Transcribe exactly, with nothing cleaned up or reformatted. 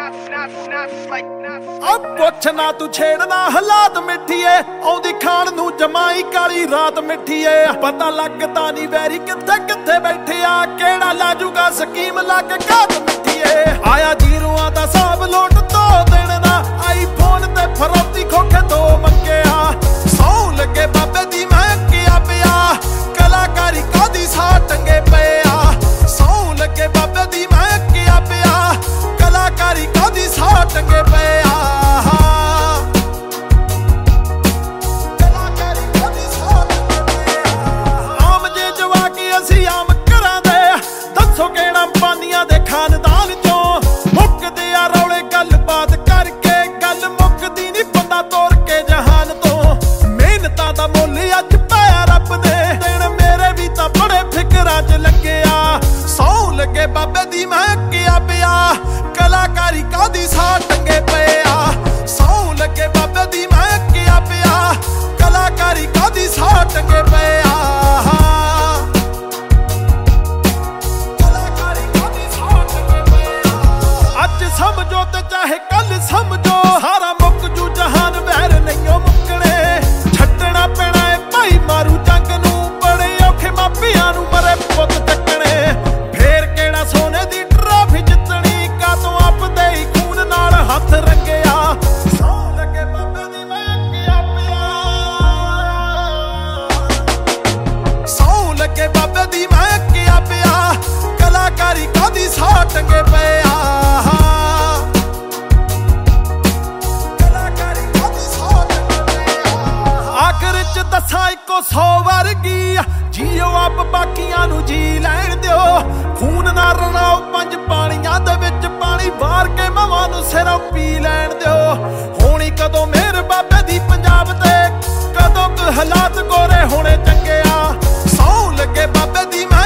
ਆ ਪੁੱਛ ਨਾ ਤੂੰ ਛੇੜਨਾ ਹਾਲਾਤ ਮਿੱਠੀਏ ਆਉਂਦੀ ਖਾਣ ਨੂੰ ਜਮਾਈ ਕਾਲੀ ਰਾਤ ਮਿੱਠੀਏ ਪਤਾ ਲੱਗਦਾ ਨਹੀਂ ਵੈਰੀ ਕਿੱਥੇ ਕਿੱਥੇ ਬੈਠੇ ਆ ਕਿਹੜਾ ਲਾਜੂਗਾ ਸਕੀਮ ਲੱਗ ਘਾਤ ਮਿੱਠੀਏ ਆਇਆ ਜੀਰੂਆਂ ਦਾ ਸਾਬ ਲੋਟ ਦੋ ਦਿਨ ਦਾ ਆਈਫੋਨ ਤੇ ਫਰੌਤੀ ਖੋਖੇ ਦੋ ਮੰਗਿਆ ਸੌ ਲੱਗੇ ਬਾਬੇ ਦੀ ਮੈਂ ਕਿਆ ਪਿਆ ਕਲਾਕਾਰੀ ਕਾਦੀ ਸਾ ਟੰਗੇ ਪਏ ਆ ਸੌ ਲੱਗੇ ਬਾਬੇ ਦੀ ਮੈਂ ਕਿਆ ਪਿਆ ਕਲਾਕਾਰੀ ਕਾਦੀ ਸਾ ਟੰਗੇ ਪਏ ਆ ਦੇ ਖਾਨਦਾਨ ਚੋਂ ਮੁੱਕਦੇ ਆ ਰੌਲੇ ਗੱਲਬਾਤ ਕਰਕੇ ਗੱਲ ਮੁੱਕਦੀ ਨਹੀਂ ਬੰਦਾ ਤੋੜ ਕੇ ਜਹਾਨ ਤੋਂ ਮਿਹਨਤਾਂ ਦਾ ਮੁੱਲ ਅੱਜ ਪਾਇਆ ਰੱਬ ਨੇ ਦਿਨ ਮੇਰੇ ਵੀ ਤਾਂ ਬੜੇ ਫਿਕਰਾਂ 'ਚ ਲੱਗਿਆ ਸੌ ਲੱਗੇ ਬਾਬੇ ਦੀ ਮੈਂ ਕਿਆ ਪਿਆ ਕਲਾਕਾਰੀ ਕਾਦੀ ਸਾ ਟੰਗੇ ਪਏ ਆ ਸੌ ਲੱਗੇ ਬਾਬੇ ਦੀ ਮੈਂ ਕਿਆ ਪਿਆ ਕਲਾਕਾਰੀ ਕਾਦੀ ਸਾ ਟੰਗੇ ਪਏ ਆ ਸਮਝੋ ਤੇ ਚਾਹੇ ਕੱਲ ਸਮਝੋ ਸਾਰਾ ਮੁੱਕ ਜੂ ਜਹਾਨ ਵੈਰ ਨਹੀਂਓ ਮੁੱਕਣੇ ਛੱਡਣਾ ਪੈਣਾ ਏ ਭਾਈ ਮਾਰੂ ਜੰਗ ਨੂੰ ਬੜੇ ਔਖੇ ਮਾਪਿਆਂ ਨੂੰ ਮਰੇ ਪੁੱਤ ਚੱਕਣੇ ਫੇਰ ਕਿਹੜਾ ਸੋਨੇ ਦੀ ਟਰਾਫੀ ਜਿੱਤਣੀ ਕਾਤੋਂ ਆਪਦੇ ਹੀ ਖੂਨ ਨਾਲ ਹੱਥ ਰੰਗਿਆ ਸੌ ਲੱਗੇ ਬਾਬੇ ਦੀ ਮੈਂ ਕਿਆ ਪਿਆ ਸੌ ਲੱਗੇ ਬਾਬੇ ਦੀ ਮੈਂ ਕਿਆ ਪਿਆ ਕਲਾਕਾਰੀ ਕਾਦੀ ਸਾ ਟੰਗੇ ਪਏ ਆ ਦੱਸਾਂ ਇੱਕੋ ਸੌ ਵਰਗੀ ਜੀਓ ਆਪ ਬਾਕੀਆਂ ਨੂੰ ਜੀ ਲੈਣ ਦਿਓ ਖੂਨ ਨਾ ਰਲਾਓ ਪੰਜ ਪਾਣੀਆਂ ਦੇ ਵਿੱਚ ਪਾਣੀ ਵਾਰ ਕੇ ਮਵਾਂ ਨੂੰ ਸਿਰੋਂ ਪੀ ਲੈਣ ਦਿਓ ਹੋਣੀ ਕਦੋਂ ਮੇਰ ਬਾਬੇ ਦੀ ਪੰਜਾਬ ਤੇ ਕਦੋਂ ਕੁ ਹਾਲਾਤ ਗੋਰੇ ਹੋਣੇ ਚੰਗੇ ਆ ਸੌ ਲੱਗੇ ਬਾਬੇ ਦੀ